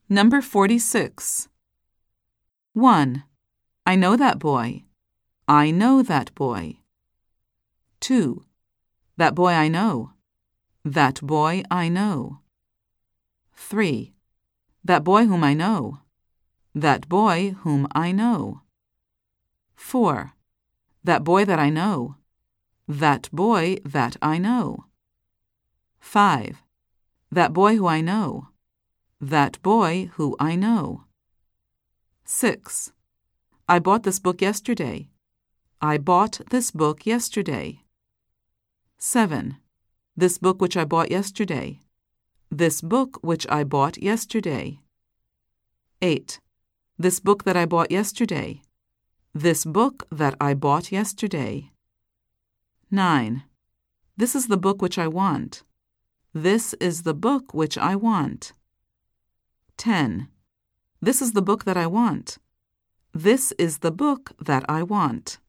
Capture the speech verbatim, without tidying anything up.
Number forty-six. one. I know that boy. I know that boy. two. That boy I know. That boy I know. three. That boy whom I know. That boy whom I know. four. That boy that I know. That boy that I know. five. That boy who I know. That boy who I know. six. I bought this book yesterday. I bought this book yesterday. seven. This book which I bought yesterday. This book which I bought yesterday. eight. This book that I bought yesterday. This book that I bought yesterday. nine. This is the book which I want. This is the book which I want. ten. This is the book that I want. This is the book that I want.